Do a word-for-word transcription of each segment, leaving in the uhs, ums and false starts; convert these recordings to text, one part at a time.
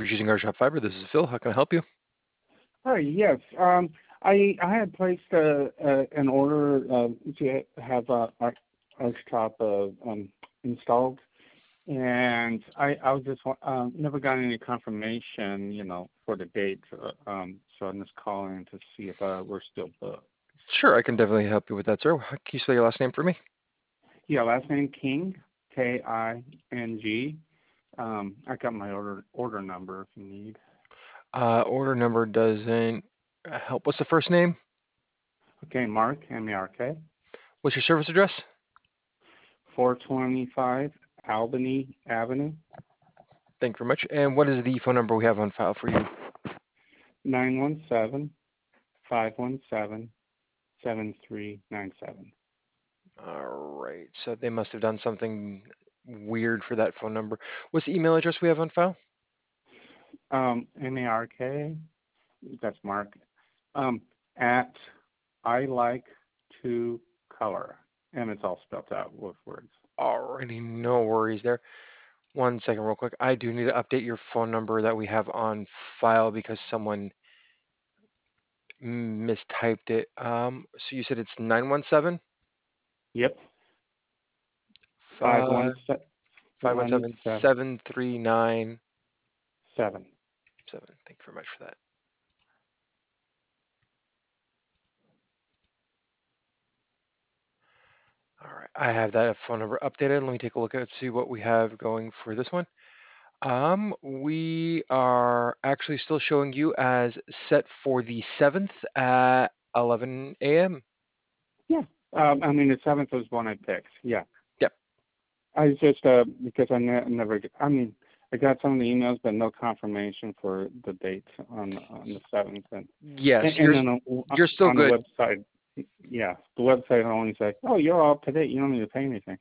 for choosing our shop fiber. This is Phil. How can I help you? Hi, yes. Um, I I had placed a, a an order uh, to have uh, our Archtop uh, um, installed, and I I was just wa- um, never got any confirmation, you know, for the date. Uh, um, so I'm just calling to see if uh, we're still booked. Sure, I can definitely help you with that, sir. Can you spell your last name for me? Yeah, last name King, K I N G. Um, I got my order order number if you need. Uh, order number doesn't uh, help. What's the first name? Okay, Mark M A R K, What's your service address? four twenty-five Albany Avenue. Thank you very much. And what is the phone number we have on file for you? Nine one seven five one seven seven three nine seven. All right. So they must have done something weird for that phone number. What's the email address we have on file? Um, M A R K, that's Mark, um, at I like to color. And it's all spelled out with words. Alrighty, no worries there. One second, real quick. I do need to update your phone number that we have on file because someone mistyped it. Um, so you said it's nine one seven Yep, five five one seven five one one seven seven seven three nine seven. seven. Thank you very much for that. All right, I have that phone number updated. Let me take a look at see what we have going for this one. Um, we are actually still showing you as set for the seventh at eleven a m. Yeah, um, I mean, the seventh was one I picked. Yeah. Yep. I was just, uh, because I ne- never, I mean, I got some of the emails, but no confirmation for the date on on the seventh. And Yes, and, you're and then on you're still on the good. website, yeah, the website only says, "Oh, you're all up to date. You don't need to pay anything."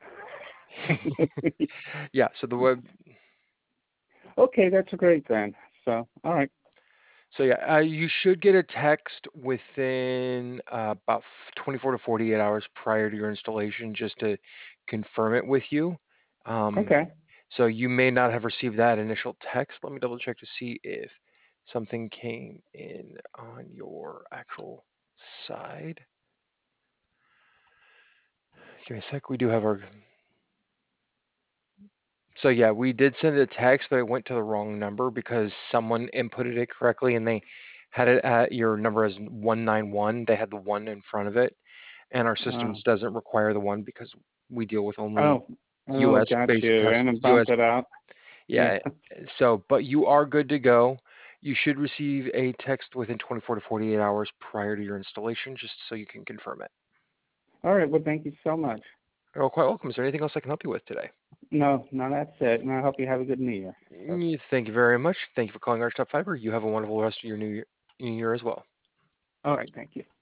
Yeah, so the web Okay, that's great then. So, all right. so yeah, uh, you should get a text within uh, about f- twenty-four to forty-eight hours prior to your installation just to confirm it with you. Um, Okay. so you may not have received that initial text. Let me double check to see if something came in on your actual side. Give me a sec. We do have our. So yeah, we did send a text, but it went to the wrong number because someone inputted it correctly and they had it at your number as one nine one. They had the one in front of it, and our Uh, systems doesn't require the one because we deal with only oh, oh, U S got based you. And customers. then bump U S, it out. Yeah. yeah. So, but you are good to go. You should receive a text within twenty-four to forty-eight hours prior to your installation, just so you can confirm it. All right. Well, thank you so much. You're quite welcome. Is there anything else I can help you with today? No, no, that's it. And I hope you have a good New Year. So, Mm, Thank you very much. Thank you for calling our Top Fiber. You have a wonderful rest of your new year, new year as well. all right. Thank you.